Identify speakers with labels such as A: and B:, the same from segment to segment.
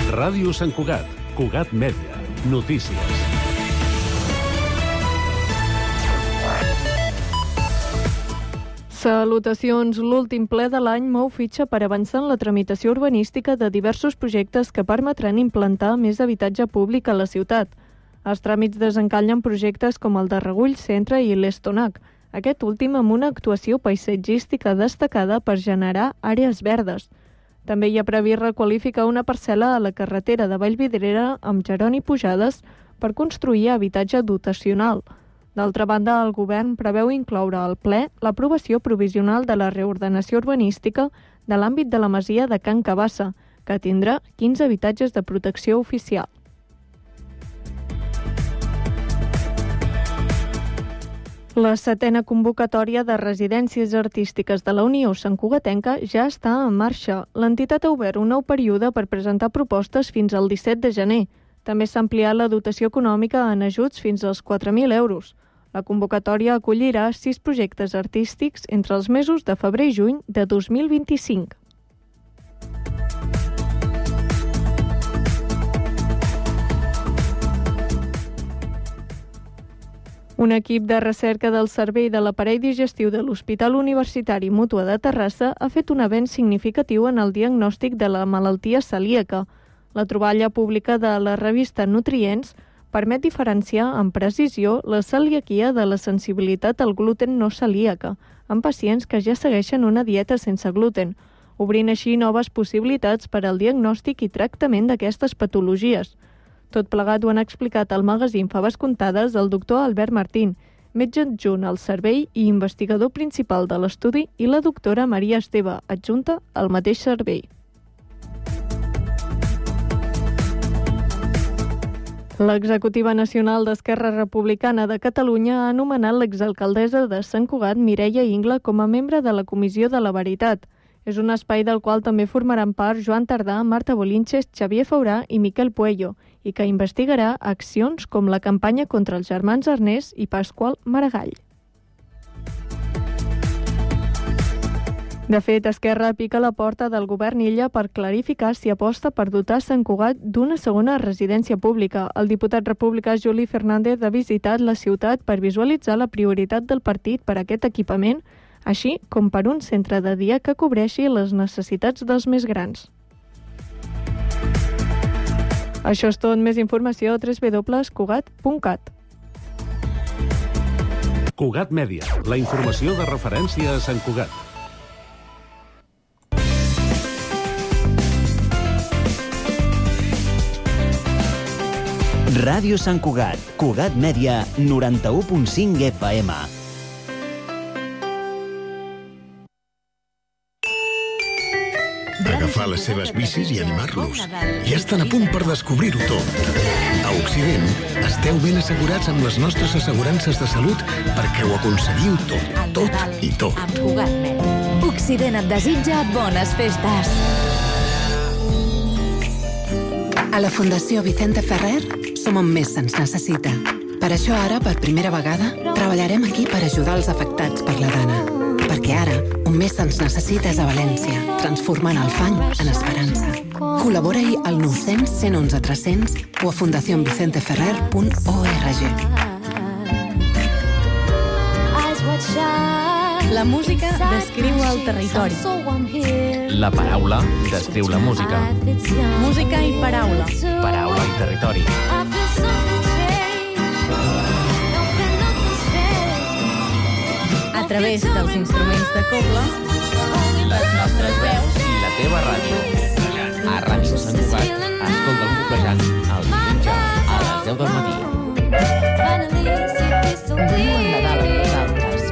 A: Ràdio Sant Cugat, Cugat Mèdia, notícies.
B: Salutacions. L'últim ple de l'any mou fitxa per avançar en la tramitació urbanística de diversos projectes que permetran implantar més habitatge públic a la ciutat. Els tràmits desencallen projectes com el de Regull Centre i l'Estonac, aquest últim amb una actuació paisatgística destacada per generar àrees verdes. També hi ha previst requalificar una parcel·la a la carretera de Vallvidrera amb Jeroni Pujades per construir habitatge dotacional. D'altra banda, el govern preveu incloure al ple l'aprovació provisional de la reordenació urbanística de l'àmbit de la masia de Can Cabassa, que tindrà 15 habitatges de protecció oficial. La 7a convocatòria de residències artístiques de la Unió Santcugatenca ja està en marxa. L'entitat ha obert un nou període per presentar propostes fins al 17 de gener. També s'ha ampliat la dotació econòmica en ajuts fins als 4.000 euros. La convocatòria acollirà 6 projectes artístics entre els mesos de febrer i juny de 2025. Un equip de recerca del Servei de l'Aparell Digestiu de l'Hospital Universitari Mútua de Terrassa ha fet un avenç significatiu en el diagnòstic de la malaltia celíaca. La troballa pública de la revista Nutrients permet diferenciar amb precisió la celiaquia de la sensibilitat al gluten no celíaca en pacients que ja segueixen una dieta sense gluten, obrint així noves possibilitats per al diagnòstic i tractament d'aquestes patologies. Tot plegat ho han explicat al magazín Faves Comptades el doctor Albert Martín, metge adjunt al servei i investigador principal de l'estudi, i la doctora Maria Esteve, adjunta al mateix servei. L'executiva nacional d'Esquerra Republicana de Catalunya ha anomenat l'exalcaldessa de Sant Cugat, Mireia Ingla, com a membre de la Comissió de la Veritat. És un espai del qual també formaran part Joan Tardà, Marta Bolinches, Xavier Faurà i Miquel Puello, i que investigarà accions com la campanya contra els germans Ernest i Pasqual Maragall. De fet, Esquerra pica la porta del govern Illa per clarificar si aposta per dotar Sant Cugat d'una segona residència pública. El diputat republicà Juli Fernández ha visitat la ciutat per visualitzar la prioritat del partit per a aquest equipament, així com per un centre de dia que cobreixi les necessitats dels més grans. Això és tot. Més informació a www.cugat.cat.
A: Cugat Mèdia, la informació de referència a Sant Cugat.
C: Ràdio Sant Cugat, Cugat Mèdia, 91.5 FM.
D: Agafar les seves bicis i animar-los. Ja estan a punt per descobrir-ho tot. A Occident, esteu ben assegurats amb les nostres assegurances de salut perquè ho aconseguiu tot i tot.
E: Occident et desitja bones festes.
F: A la Fundació Vicente Ferrer som on més se'ns necessita. Per això ara, per primera vegada, treballarem aquí per ajudar els afectats per la dana. Perquè ara, on més se'ns necessita és a València, transformant el fang en esperança. Col·labora-hi al 900 111 300 o a fundacionvicenteferrer.org.
G: La música descriu el territori.
H: La paraula descriu la música.
G: Música i paraula.
H: Paraula i territori.
G: A través dels instruments de cobla, les nostres veus
H: i la teva ràdio. A Ràdio Sant Cugat, escolta el Coblejant el diumenge a les 10 del matí.
G: Viu el Nadal amb nosaltres.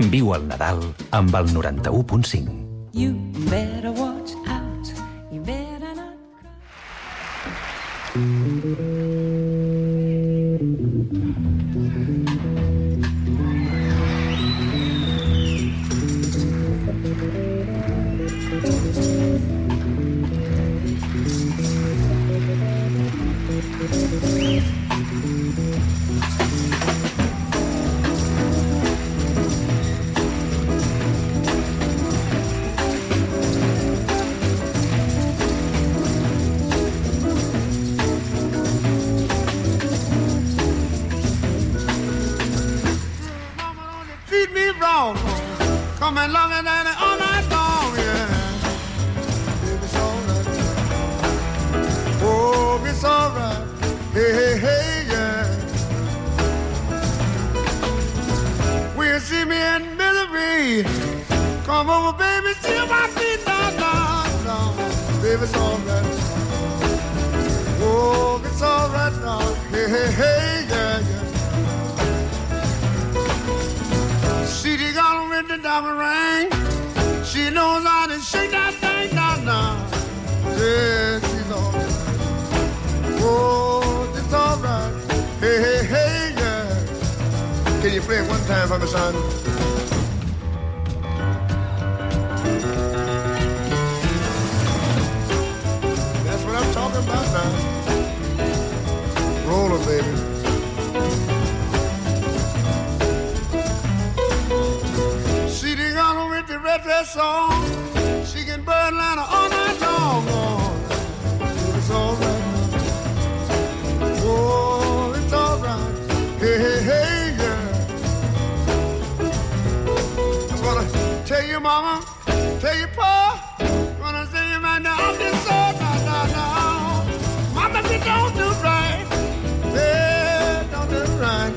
A: Viu el Nadal amb el 91.5.
I: You better watch out. You better not
J: Come and love me daddy all night long, yeah. Baby, it's alright. Oh, it's alright. Hey, hey, hey, yeah. When you see me in misery, come over, baby, see my feet down, down, down. Baby, it's alright. Oh, it's alright now. Hey, hey, hey, yeah, yeah. See the girl with the diamond ring. She knows how to shake that thing down, down. Yeah, she's all right. Oh, it's all right. Hey, hey, hey, yeah. Can you play it one time for me, son? That's what I'm talking about now. Roll it, baby. Red dress song, she can burn Atlanta all night long. Oh, it's all right. Oh, it's all right. Hey, hey, hey, yeah. I'm gonna tell you, mama, tell you, pa, gonna say you right now, I'm just so now. Mama, you don't do right. Yeah, don't do right.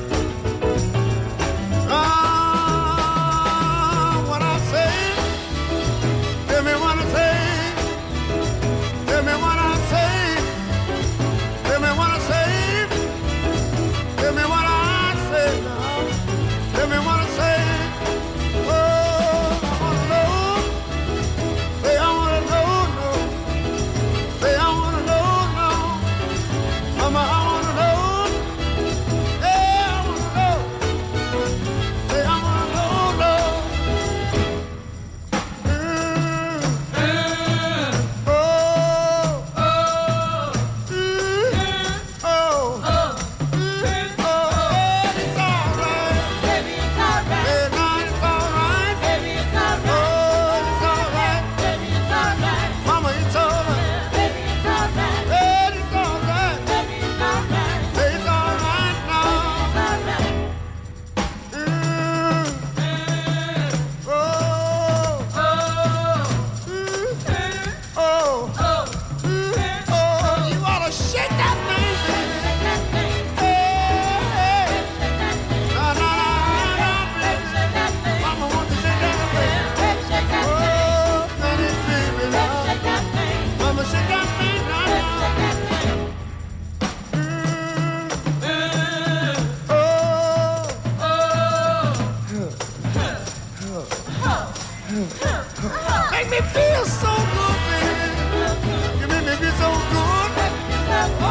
J: Make me feel so good, baby. You make me feel so good. Oh,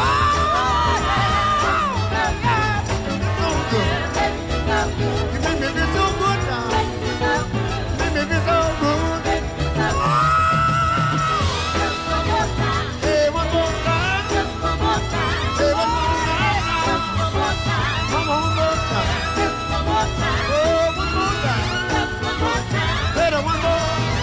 J: so good. You make me feel so good now. You make me feel so good. Hey, one more time. Hey, one more time. Come on, one more time. Oh, one more time. Better one more.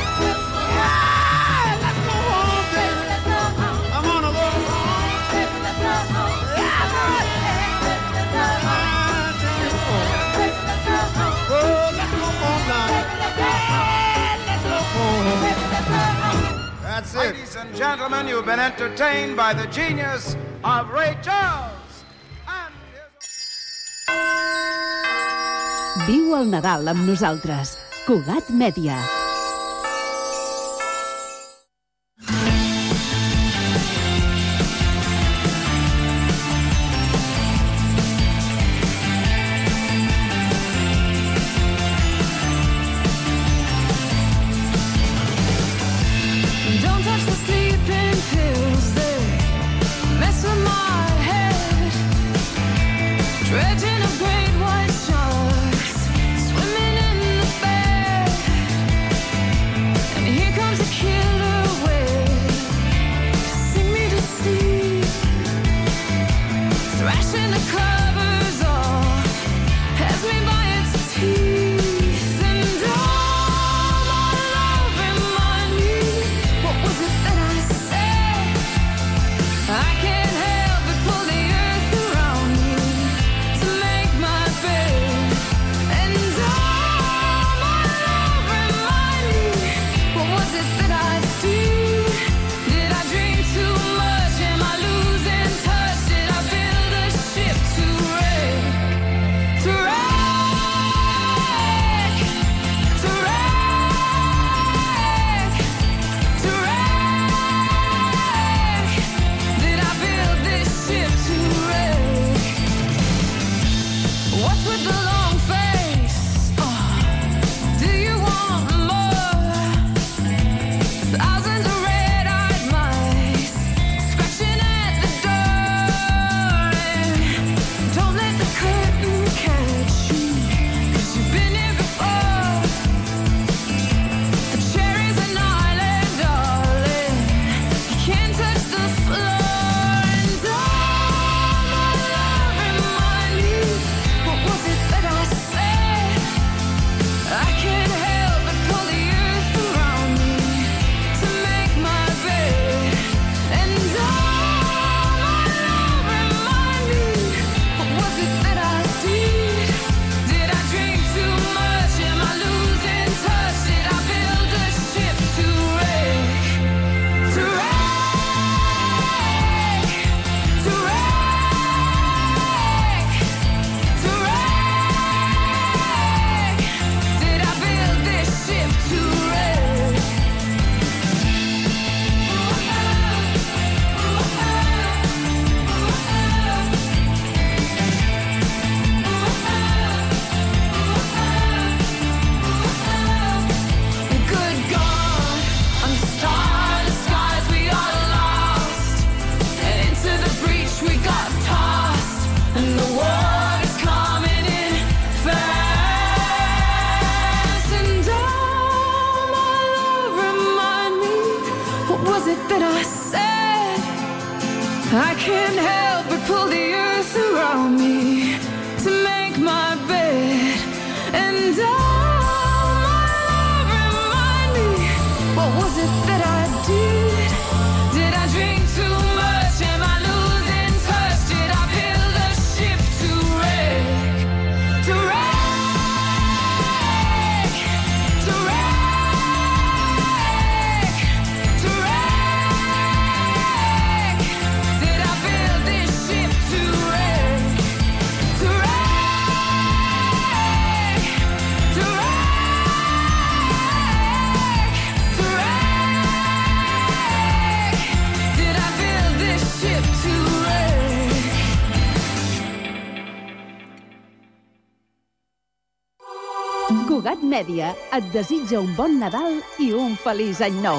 J: That's it.
K: Ladies and gentlemen, you've been entertained by the genius of Ray Charles.
L: Viu el Nadal amb nosaltres. Cugat Mèdia.
M: What's with the long face? Do you want more? Thousands of red-eyed mice scratching at the door. And don't let the curtain catch you, 'cause you've been here before. The cherry's an island, darling. You can't touch the floor. And all my love remind me, what was it that I said? I can't help but pull the earth around me to make my bed. And all my love remind me, what was it that I did? Did I drink too much? Am I losing touch? Did I build a ship to wreck? To wreck, to wreck, to wreck. Did I build this ship to wreck? Good God, on the starless skies we are lost, and into the breach we got tossed, and the water's coming in fast. And all my love remind me, what was it that I said? I can't help but pull the earth around me to make my bed. And all my love remind me, what was it that I did? Did I drink too much? Am I losing touch? Did I build a ship to wreck? To wreck, to wreck, to wreck. Did I build this ship to wreck? To wreck, to wreck, to wreck. Did I build this ship to wreck?
L: Cugat Mèdia et desitja un bon Nadal i un feliç any nou.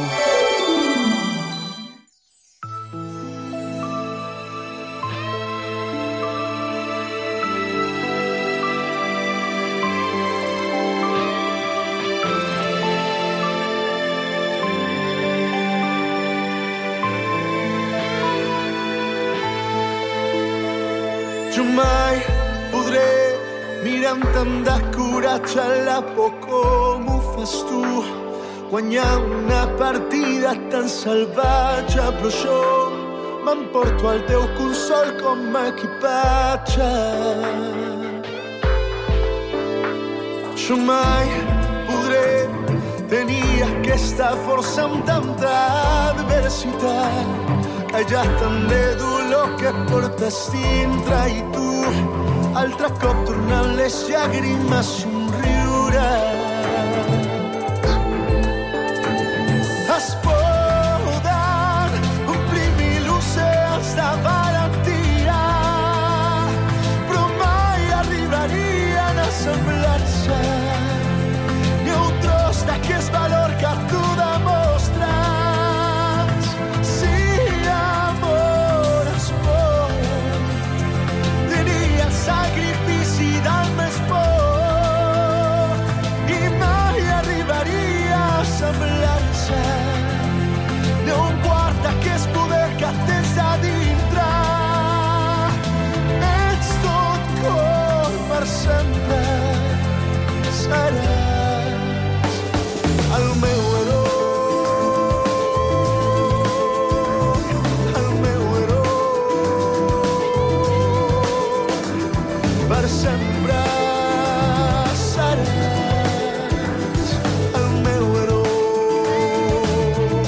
N: Jo mai podré mirant amb de coratge la por com ho fas tu, guanyar una partida tan salvatge, però jo m'emporto el teu consol com a equipatge. Jo mai podré tenir aquesta força amb tanta adversitat, que hi ha tant de dolor que portes dintre i tu altre cop tornant les llàgrimes a somriure. Es poden omplir 1000 oceans de valentia, però mai arribarien a semblar-se ni un tros d'aquest valor que tu demostres. Si amor es pot tenir el sacrifici del més fort i mai arribaria a semblar-se ni un quart d'aquest poder que tens a dintre. Ets tot cor per sempre, seràs el meu heroi, el meu heroi. Per sempre seràs el meu heroi.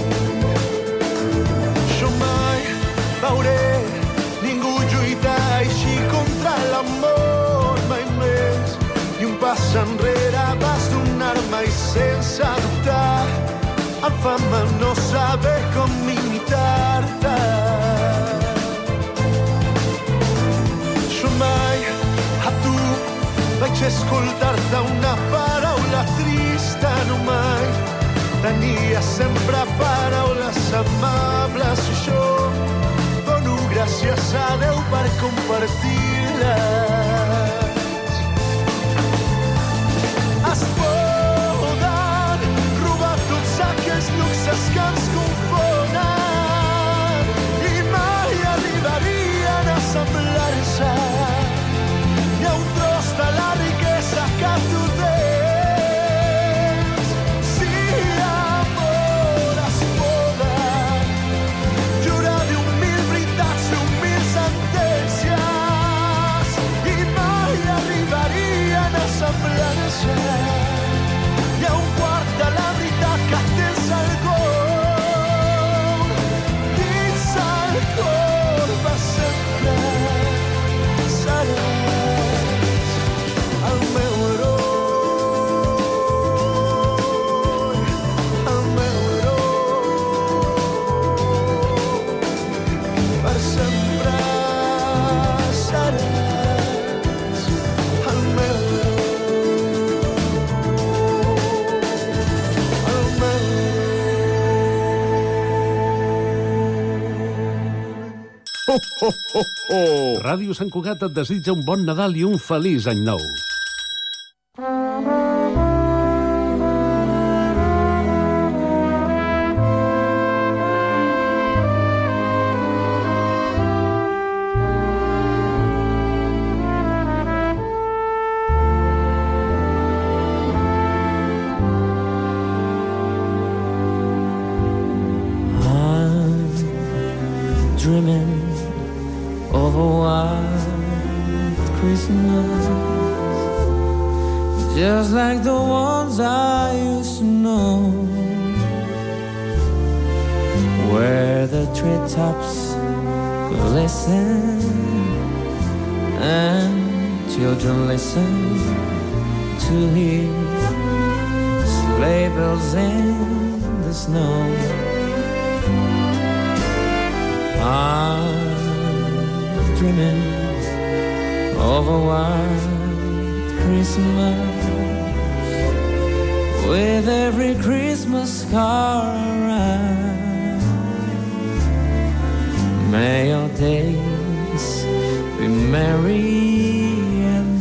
N: Jo mai veuré ningú lluitar així contra l'amor, mai més. Ni un pas enrere vas donar-me i sense dubtar em fa mal no saber com imitar-te. Jo mai a tu voce ascoltar-te una paraula trista no mai. Tenia sempre paraules amables i jo dono gràcies a Déu per compartir-les. Es poden robar tots aquells luxes que ens confonen i mai arribarien a semblar-se ni a un tros de la riquesa que tu tens. Si amor es poden jurar d'1.000 veritats, d'1.000 sentències i mai arribarien a semblar-se ni a un quart de la veritat que tens al cor. Dins el cor per sempre seràs el meu heroi, el meu heroi. Per sempre seràs el meu
A: Ràdio Sant Cugat et desitja un bon Nadal i un feliç any nou.
O: Dreaming of a white Christmas, just like the ones I used to know, where the treetops glisten and children listen to hear sleigh bells in the snow. I'm dreaming of a white Christmas, with every Christmas card around. May your days be merry and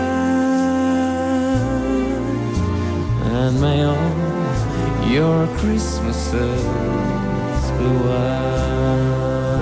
O: bright, and may all your Christmases be white.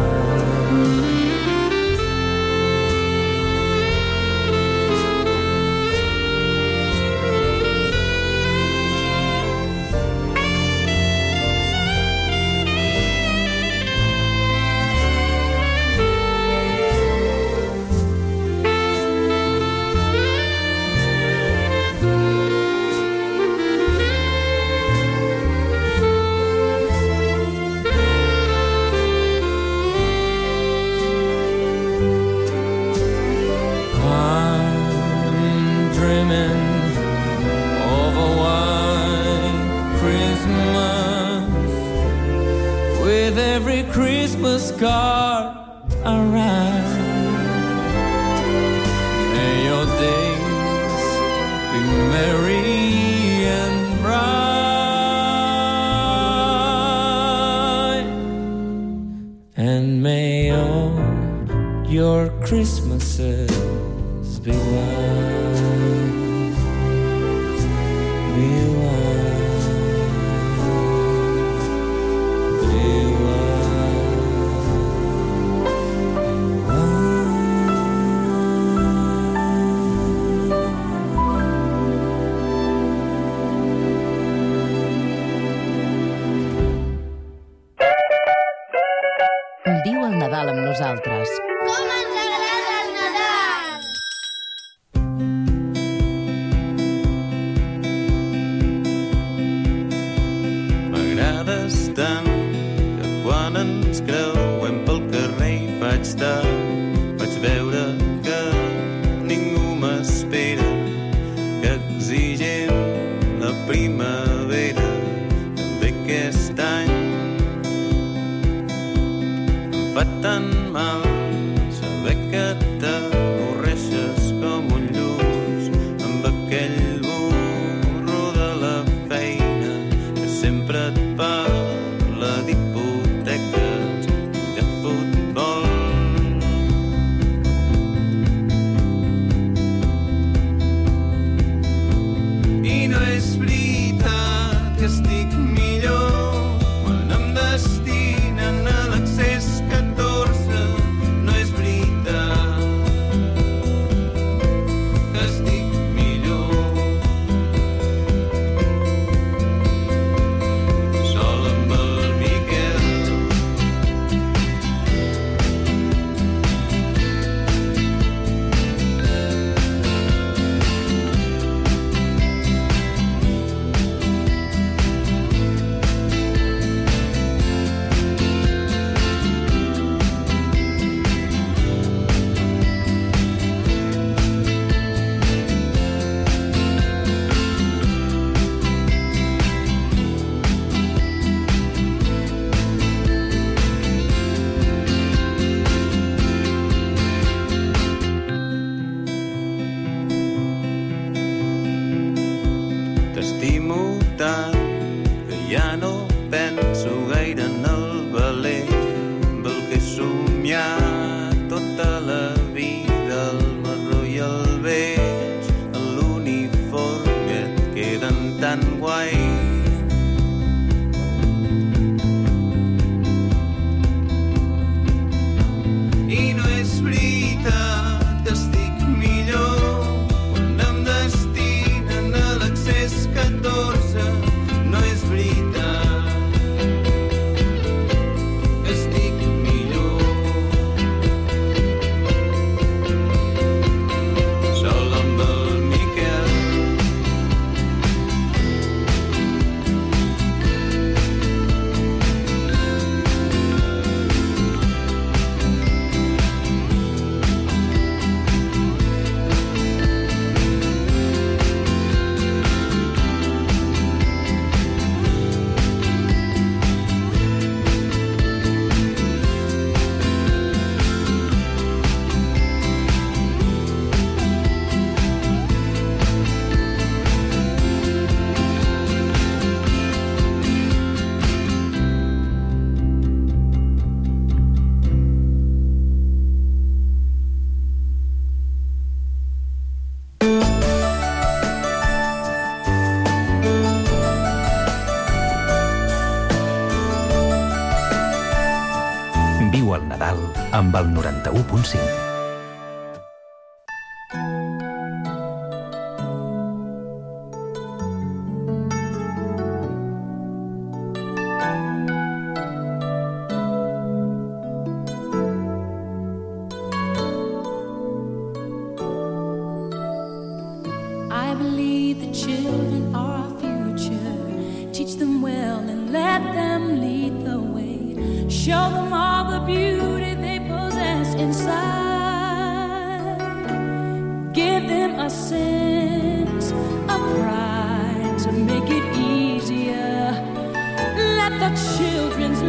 O: Every Christmas card around. May your days be merry and bright, and may all your Christmases be white, be white.
P: Viu el Nadal amb nosaltres.
Q: Com ens agrada el Nadal!
R: M'agrades tant que quan ens creuem pel carrer i vaig tard, vaig veure que ningú m'espera, que exigent la primavera també aquest any. Fa tan mal aquell burro de la feina que sempre et parla d'hipoteques i de futbol. I no és veritat que estic millor quan em destinen a l'accés 14. No és veritat que estic millor sol amb el Miquel. T'estimo tant que ja no penso gaire en el valer amb el que he somiat tota la vida, el marró i el beix, l'uniforme et queden tan guai. I no és veritat que estic millor quan em destinen a l'accés 14. No és veritat que estic millor sol amb el Miquel.
C: Viu el Nadal amb el 91.5.
M: I believe the children are our future. Teach them well and let them lead the way. Show them all the beauty they possess inside. Give them a sense of pride to make it easier. Let the children's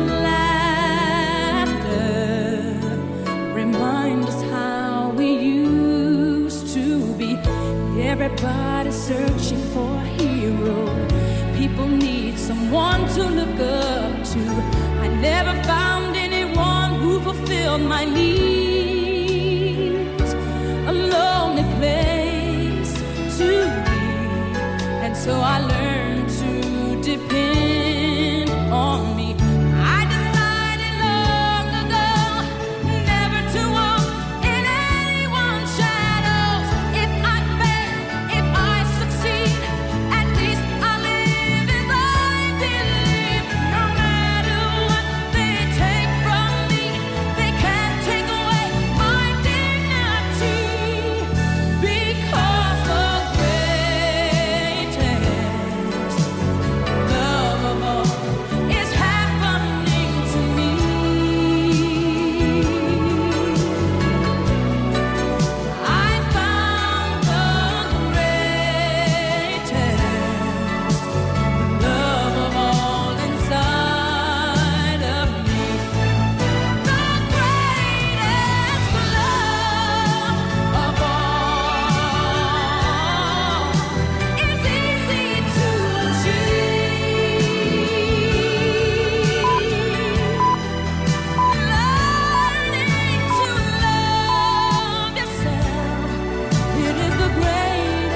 M: laughter remind us how we used to be. Everybody's searching for a hero. People need someone to look up to. I never found anyone who fulfilled my needs. A lonely place to be. And so I